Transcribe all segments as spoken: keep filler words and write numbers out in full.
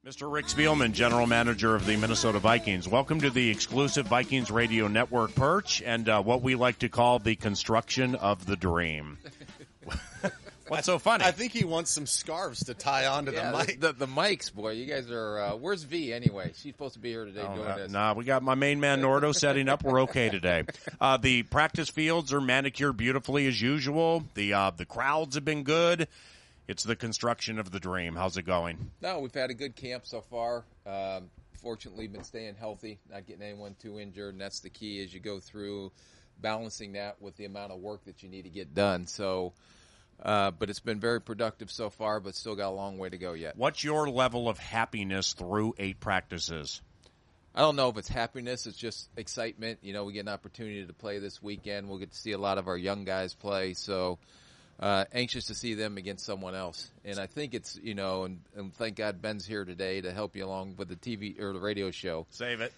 Mister Rick Spielman, General Manager of the Minnesota Vikings. Welcome to the exclusive Vikings Radio Network perch and uh, what we like to call the construction of the dream. What's so funny? I think he wants some scarves to tie onto yeah, the mic. The, the, the mics, boy. You guys are, uh, where's V anyway? She's supposed to be here today oh, doing uh, this. Nah, we got my main man Nordo setting up. We're okay today. Uh, the practice fields are manicured beautifully as usual. The, uh, the crowds have been good. It's the construction of the dream. How's it going? No, we've had a good camp so far. Um, fortunately, been staying healthy, not getting anyone too injured, and that's the key as you go through balancing that with the amount of work that you need to get done. So, uh, but it's been very productive so far, but still got a long way to go yet. What's your level of happiness through eight practices? I don't know if it's happiness. It's just excitement. You know, we get an opportunity to play this weekend. We'll get to see a lot of our young guys play, so Uh, anxious to see them against someone else. And I think it's, you know, and, and thank God Ben's here today to help you along with the T V or the radio show. Save it.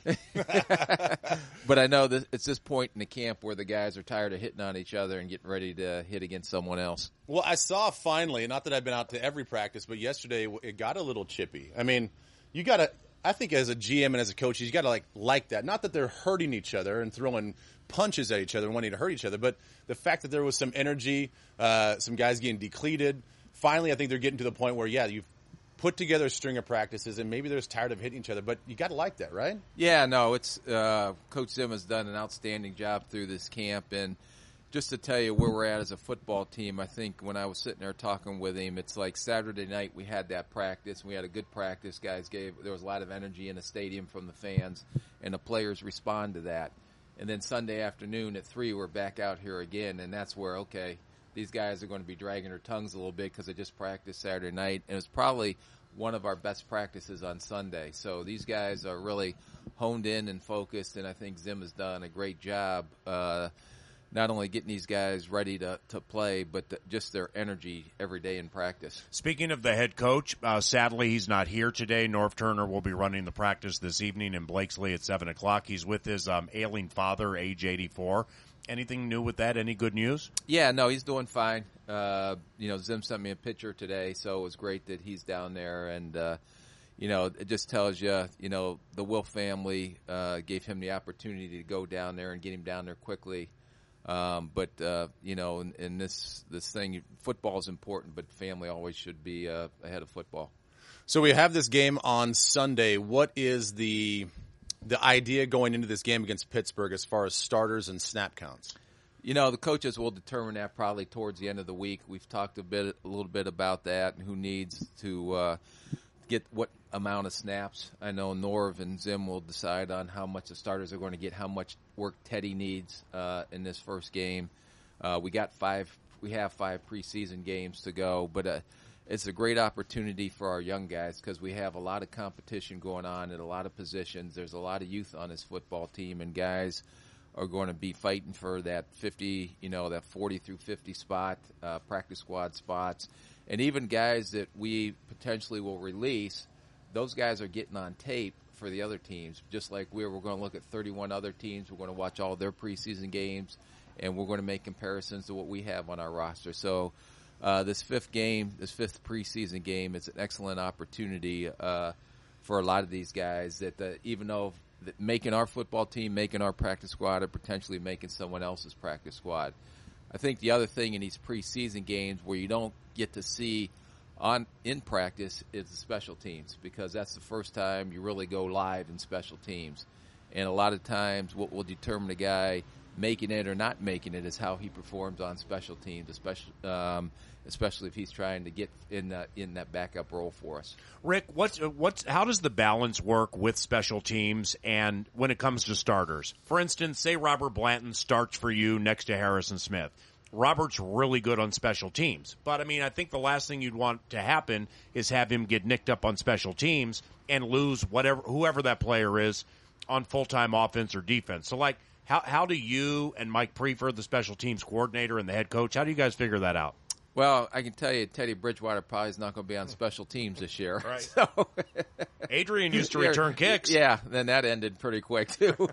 But I know that it's this point in the camp where the guys are tired of hitting on each other and getting ready to hit against someone else. Well, I saw finally, not that I've been out to every practice, but yesterday it got a little chippy. I mean, you got to, I think as a G M and as a coach, you got to like, like that. Not that they're hurting each other and throwing punches at each other and wanting to hurt each other, but the fact that there was some energy, uh, some guys getting depleted. Finally, I think they're getting to the point where, yeah, you've put together a string of practices and maybe they're just tired of hitting each other, but you got to like that, right? Yeah, no, it's, uh, Coach Zim has done an outstanding job through this camp. And just to tell you where we're at as a football team, I think when I was sitting there talking with him, it's like Saturday night we had that practice. We had a good practice. Guys gave, there was a lot of energy in the stadium from the fans, and the players respond to that. And then Sunday afternoon at three, we're back out here again, and that's where, okay, these guys are going to be dragging their tongues a little bit because they just practiced Saturday night, and it was probably one of our best practices on Sunday. So these guys are really honed in and focused, and I think Zim has done a great job uh, not only getting these guys ready to, to play, but the, just their energy every day in practice. Speaking of the head coach, uh, sadly he's not here today. Norv Turner will be running the practice this evening in Blakesley at seven o'clock. He's with his um, ailing father, age eighty-four. Anything new with that? Any good news? Yeah, no, he's doing fine. Uh, you know, Zim sent me a picture today, so it was great that he's down there. And, uh, you know, it just tells you, you know, the Wilf family uh, gave him the opportunity to go down there and get him down there quickly. Um, but, uh, you know, in, in this, this thing, football is important, but family always should be uh, ahead of football. So we have this game on Sunday. What is the the idea going into this game against Pittsburgh as far as starters and snap counts? You know, the coaches will determine that probably towards the end of the week. We've talked a bit, a little bit about that and who needs to uh, get what amount of snaps. I know Norv and Zim will decide on how much the starters are going to get, how much work Teddy needs uh, in this first game. Uh, we got five, we have five preseason games to go, but uh, it's a great opportunity for our young guys because we have a lot of competition going on at a lot of positions. There's a lot of youth on this football team, and guys are going to be fighting for that fifty, you know, that forty through fifty spot, uh, practice squad spots, and even guys that we potentially will release. Those guys are getting on tape for the other teams, just like we're, we're going to look at thirty-one other teams. We're going to watch all their preseason games, and we're going to make comparisons to what we have on our roster. So uh, this fifth game, this fifth preseason game, it's an excellent opportunity uh, for a lot of these guys that uh, even though that making our football team, making our practice squad, or potentially making someone else's practice squad. I think the other thing in these preseason games where you don't get to see on in practice is the special teams, because that's the first time you really go live in special teams. And a lot of times what will determine a guy making it or not making it is how he performs on special teams, especially um, especially if he's trying to get in that, in that backup role for us. Rick, what's what's how does the balance work with special teams and when it comes to starters? For instance, say Robert Blanton starts for you next to Harrison Smith. Robert's really good on special teams. But, I mean, I think the last thing you'd want to happen is have him get nicked up on special teams and lose whatever whoever that player is on full-time offense or defense. So, like, how how do you and Mike Prefer, the special teams coordinator and the head coach, how do you guys figure that out? Well, I can tell you Teddy Bridgewater probably is not going to be on special teams this year. Right. So, Adrian used to return kicks. Yeah, then that ended pretty quick, too.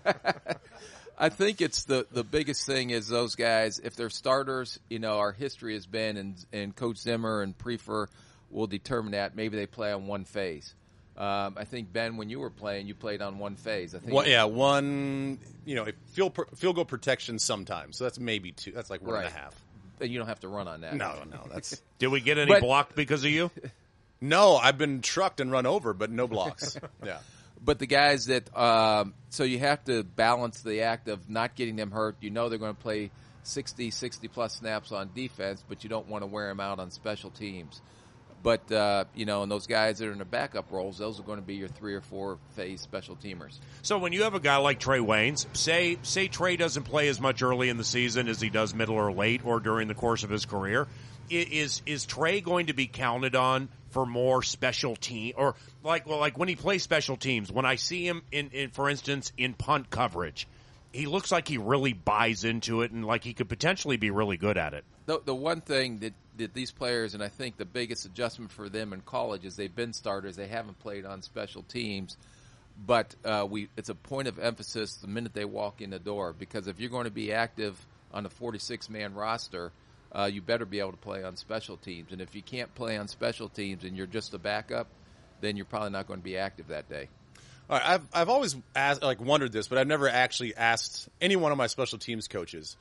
I think it's the, the biggest thing is those guys, if they're starters, you know, our history has been, and, and Coach Zimmer and Prefer will determine that. Maybe they play on one phase. Um, I think, Ben, when you were playing, you played on one phase. I think. One, yeah, one. You know, field field goal protection sometimes. So that's maybe two. That's like one Right. and a half. You don't have to run on that. No, no, that's Did we get any But- blocked because of you? no. I've been trucked and run over, but no blocks. Yeah. But the guys that, um, so you have to balance the act of not getting them hurt. You know they're going to play sixty, sixty plus snaps on defense, but you don't want to wear them out on special teams. But, uh, you know, and those guys that are in the backup roles, those are going to be your three or four phase special teamers. So when you have a guy like Trey Waynes, say say Trey doesn't play as much early in the season as he does middle or late or during the course of his career, i- is is Trey going to be counted on for more special team or like well like when he plays special teams? When I see him in, in for instance in punt coverage, he looks like he really buys into it and like he could potentially be really good at it. The, the one thing that, that these players, and I think the biggest adjustment for them in college is they've been starters. They haven't played on special teams. But uh, we it's a point of emphasis the minute they walk in the door, because if you're going to be active on a forty-six man roster, uh, you better be able to play on special teams. And if you can't play on special teams and you're just a backup, then you're probably not going to be active that day. All right, I've I've always asked, like wondered this, but I've never actually asked any one of my special teams coaches.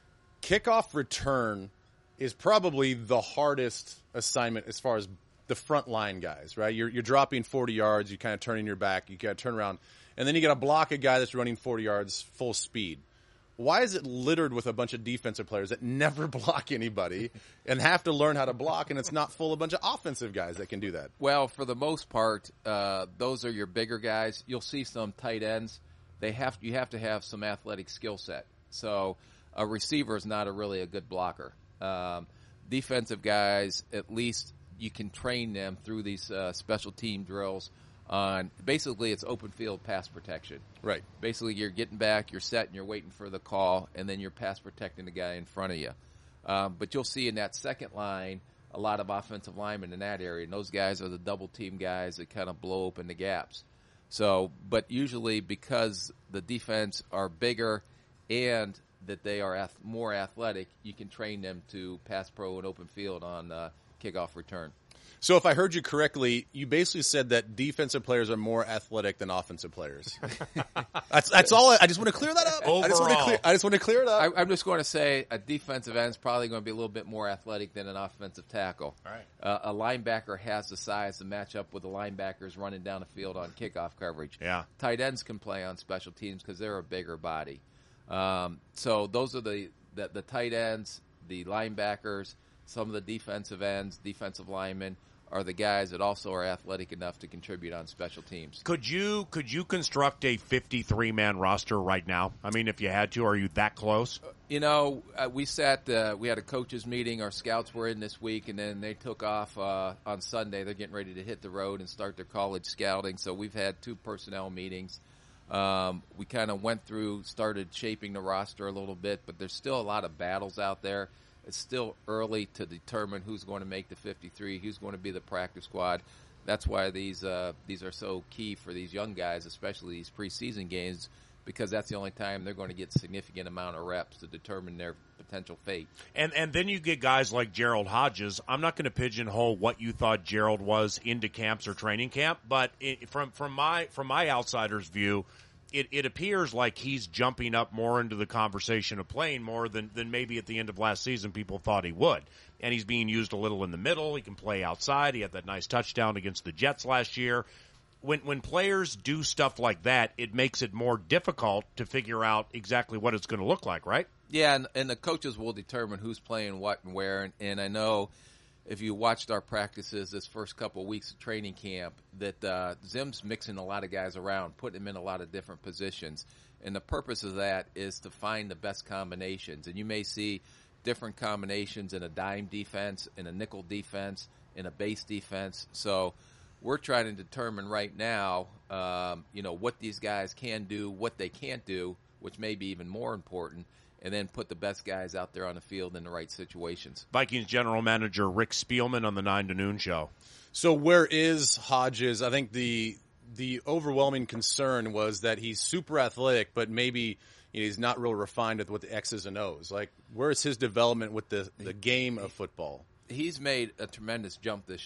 Kickoff return is probably the hardest assignment as far as the front line guys, right? You're you're dropping forty yards, you kind of turning your back, you got to turn around, and then you got to block a guy that's running forty yards full speed. Why is it littered with a bunch of defensive players that never block anybody and have to learn how to block, and it's not full of a bunch of offensive guys that can do that? Well, for the most part, uh, those are your bigger guys. You'll see some tight ends. They have you have to have some athletic skill set. So a receiver is not a really a good blocker. Um, defensive guys, at least you can train them through these uh, special team drills on basically it's open field pass protection. Right. Basically, you're getting back, you're set, and you're waiting for the call, and then you're pass protecting the guy in front of you. Um, but you'll see in that second line a lot of offensive linemen in that area, and those guys are the double team guys that kind of blow open the gaps. So, but usually because the defense are bigger and that they are ath- more athletic, you can train them to pass pro and open field on uh, kickoff return. So if I heard you correctly, you basically said that defensive players are more athletic than offensive players. that's that's all. I, I just want to clear that up. I just want to Overall. clear. I just want to clear it up. I, I'm just going to say a defensive end is probably going to be a little bit more athletic than an offensive tackle. All right. Uh, a linebacker has the size to match up with the linebackers running down the field on kickoff coverage. Yeah. Tight ends can play on special teams because they're a bigger body. Um, so those are the, the the tight ends, the linebackers, some of the defensive ends, defensive linemen are the guys that also are athletic enough to contribute on special teams. Could you could you construct a fifty-three man roster right now? I mean, if you had to, are you that close? You know, uh, we sat, uh, we had a coaches meeting. Our scouts were in this week, and then they took off uh, on Sunday. They're getting ready to hit the road and start their college scouting. So we've had two personnel meetings. Um, we kind of went through, started shaping the roster a little bit, but there's still a lot of battles out there. It's still early to determine who's going to make the fifty-three, who's going to be the practice squad. That's why these uh, these are so key for these young guys, especially these preseason games, because that's the only time they're going to get a significant amount of reps to determine their potential fate. And and then you get guys like Gerald Hodges. I'm not going to pigeonhole what you thought Gerald was into camps or training camp, but it, from from my from my outsider's view, it, it appears like he's jumping up more into the conversation of playing more than, than maybe at the end of last season people thought he would. And he's being used a little in the middle. He can play outside. He had that nice touchdown against the Jets last year. When when players do stuff like that, it makes it more difficult to figure out exactly what it's going to look like, right? Yeah, and, and the coaches will determine who's playing what and where. And, and I know if you watched our practices this first couple of weeks of training camp, that uh, Zim's mixing a lot of guys around, putting them in a lot of different positions. And the purpose of that is to find the best combinations. And you may see different combinations in a dime defense, in a nickel defense, in a base defense. So we're trying to determine right now, um, you know, what these guys can do, what they can't do, which may be even more important, and then put the best guys out there on the field in the right situations. Vikings general manager Rick Spielman on the nine to noon show. So where is Hodges? I think the the overwhelming concern was that he's super athletic, but maybe you know, he's not real refined with the X's and O's. Like, where is his development with the, the game of football? He's made a tremendous jump this year.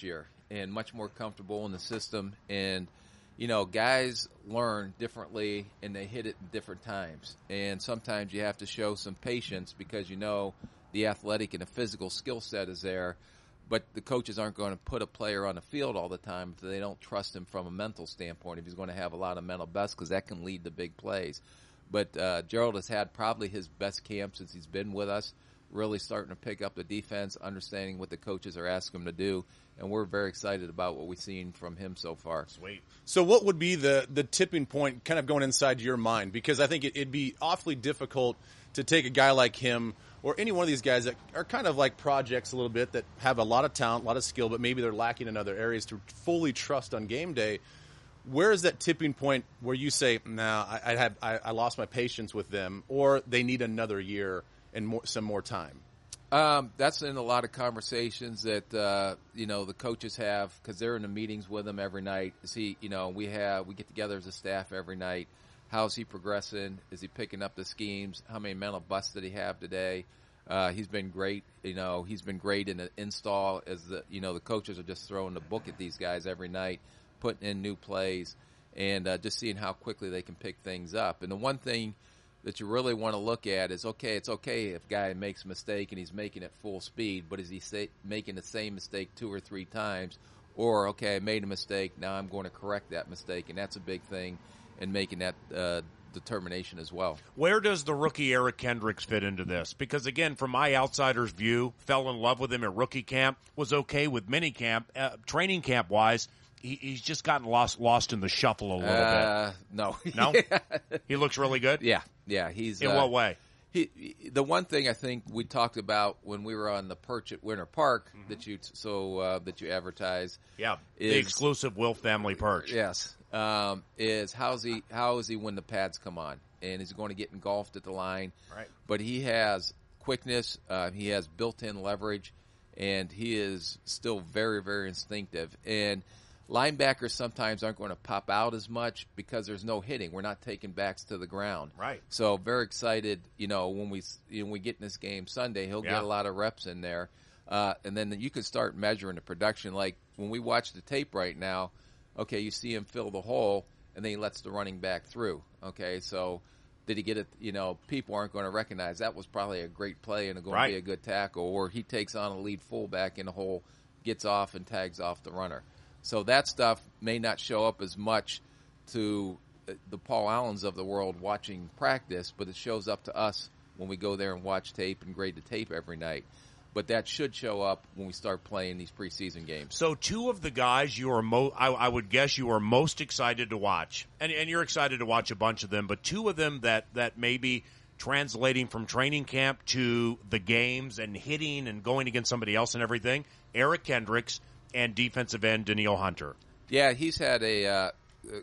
and much more comfortable in the system. And, you know, guys learn differently and they hit it in different times. And sometimes you have to show some patience because you know the athletic and the physical skill set is there. But the coaches aren't going to put a player on the field all the time if they don't trust him from a mental standpoint, if he's going to have a lot of mental best, because that can lead to big plays. But uh, Gerald has had probably his best camp since he's been with us, really starting to pick up the defense, understanding what the coaches are asking him to do, and we're very excited about what we've seen from him so far. Sweet. So what would be the, the tipping point kind of going inside your mind? Because I think it, it'd be awfully difficult to take a guy like him or any one of these guys that are kind of like projects a little bit, that have a lot of talent, a lot of skill, but maybe they're lacking in other areas, to fully trust on game day. Where is that tipping point where you say, "Nah, I, I have I, I lost my patience with them," or they need another year and more, some more time? Um, that's in a lot of conversations that uh, you know the coaches have, because they're in the meetings with him every night. See, you know, we have we get together as a staff every night. How's he progressing? Is he picking up the schemes? How many mental busts did he have today? Uh, he's been great. You know, he's been great in the install. As the you know the coaches are just throwing the book at these guys every night, putting in new plays, and uh, just seeing how quickly they can pick things up. And the one thing that you really want to look at is, okay, it's okay if a guy makes a mistake and he's making it full speed, but is he say, making the same mistake two or three times? Or, okay, I made a mistake, now I'm going to correct that mistake, and that's a big thing in making that uh, determination as well. Where does the rookie Eric Kendricks fit into this? Because, again, from my outsider's view, fell in love with him at rookie camp, was okay with mini camp, uh, training camp-wise. He, he's just gotten lost lost in the shuffle a little uh, bit. No. No? He looks really good? Yeah, yeah. He's In uh, what way? He, the one thing I think we talked about when we were on the perch at Winter Park mm-hmm. that you so uh, that you advertise, yeah, is, the exclusive Wilf family perch. Yes, um, is how's he how is he when the pads come on, and is he going to get engulfed at the line? Right. But he has quickness, uh, he has built-in leverage, and he is still very very instinctive. And linebackers sometimes aren't going to pop out as much because there's no hitting. We're not taking backs to the ground. Right. So very excited, you know, when we you know, when we get in this game Sunday, he'll yeah. get a lot of reps in there. Uh, and then you can start measuring the production. Like when we watch the tape right now, okay, you see him fill the hole, and then he lets the running back through. Okay, so did he get it? You know, people aren't going to recognize that was probably a great play and going right. to be a good tackle. Or he takes on a lead fullback in the hole, gets off and tags off the runner. So that stuff may not show up as much to the Paul Allens of the world watching practice, but it shows up to us when we go there and watch tape and grade the tape every night. But that should show up when we start playing these preseason games. So two of the guys you are mo- I, I would guess you are most excited to watch, and, and you're excited to watch a bunch of them, but two of them that, that may be translating from training camp to the games and hitting and going against somebody else and everything, Eric Kendricks and defensive end Danielle Hunter. Yeah, he's had a, uh,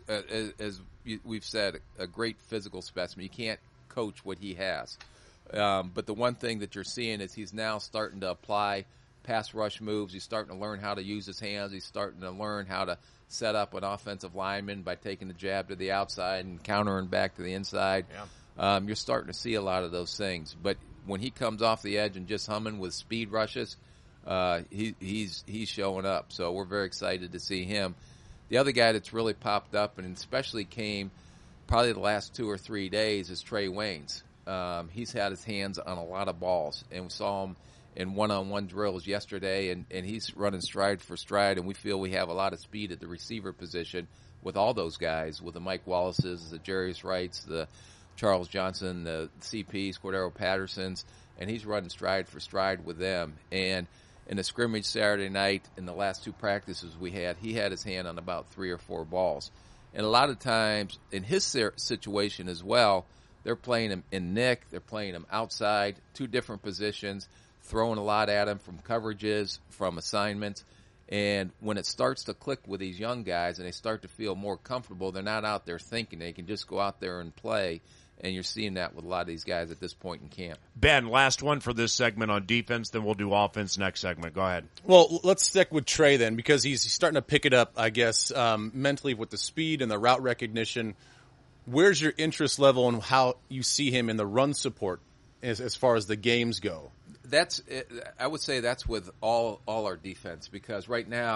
a, as we've said, a great physical specimen. You can't coach what he has. Um, but the one thing that you're seeing is he's now starting to apply pass rush moves. He's starting to learn how to use his hands. He's starting to learn how to set up an offensive lineman by taking the jab to the outside and countering back to the inside. Yeah. Um, you're starting to see a lot of those things. But when he comes off the edge and just humming with speed rushes, Uh, he, he's he's showing up, so we're very excited to see him. The other guy that's really popped up, and especially came probably the last two or three days, is Trey Waynes. Um, he's had his hands on a lot of balls, and we saw him in one-on-one drills yesterday, and, and he's running stride for stride, and we feel we have a lot of speed at the receiver position with all those guys, with the Mike Wallaces, the Jarius Wrights, the Charles Johnson, the C Ps, Cordero Pattersons, and he's running stride for stride with them. And in the scrimmage Saturday night, in the last two practices we had, he had his hand on about three or four balls. And a lot of times, in his situation as well, they're playing him in nick, they're playing him outside, two different positions, throwing a lot at him from coverages, from assignments. And when it starts to click with these young guys and they start to feel more comfortable, they're not out there thinking. They can just go out there and play. And you're seeing that with a lot of these guys at this point in camp. Ben, last one for this segment on defense, then we'll do offense next segment. Go ahead. Well, let's stick with Trey then, because he's starting to pick it up, I guess, um, mentally with the speed and the route recognition. Where's your interest level and how you see him in the run support as, as far as the games go? That's, I would say that's with all all our defense, because right now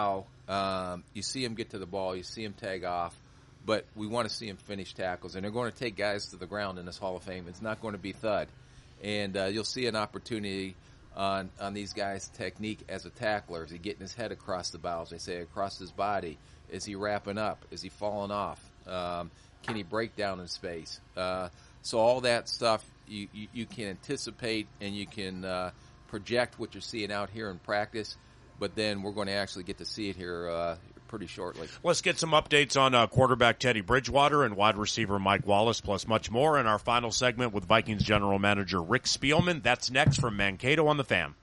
Um, you see him get to the ball, you see him tag off, but we want to see him finish tackles. And they're going to take guys to the ground in this Hall of Fame. It's not going to be thud. And uh, you'll see an opportunity on on these guys' technique as a tackler. Is he getting his head across the bows? They say across his body. Is he wrapping up? Is he falling off? Um, can he break down in space? Uh, so all that stuff you, you, you can anticipate and you can uh, project what you're seeing out here in practice. But then we're going to actually get to see it here uh, pretty shortly. Let's get some updates on uh, quarterback Teddy Bridgewater and wide receiver Mike Wallace, plus much more in our final segment with Vikings general manager Rick Spielman. That's next from Mankato on the Fan.